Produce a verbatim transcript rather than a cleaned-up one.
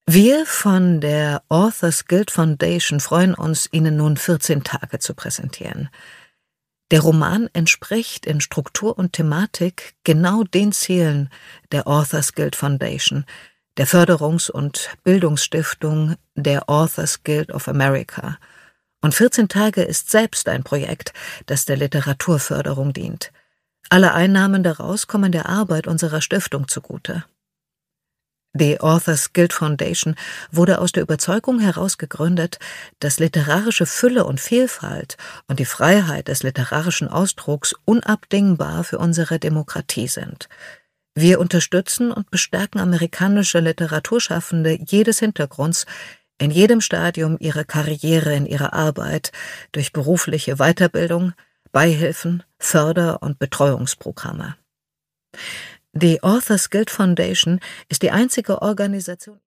Wir von der Authors Guild Foundation freuen uns, Ihnen nun vierzehn Tage zu präsentieren. Der Roman entspricht in Struktur und Thematik genau den Zielen der Authors Guild Foundation, der Förderungs- und Bildungsstiftung der Authors Guild of America. Und vierzehn Tage ist selbst ein Projekt, das der Literaturförderung dient. Alle Einnahmen daraus kommen der Arbeit unserer Stiftung zugute. Die Authors Guild Foundation wurde aus der Überzeugung heraus gegründet, dass literarische Fülle und Vielfalt und die Freiheit des literarischen Ausdrucks unabdingbar für unsere Demokratie sind. Wir unterstützen und bestärken amerikanische Literaturschaffende jedes Hintergrunds in jedem Stadium ihrer Karriere in ihrer Arbeit durch berufliche Weiterbildung, Beihilfen, Förder- und Betreuungsprogramme. Die Authors Guild Foundation ist die einzige Organisation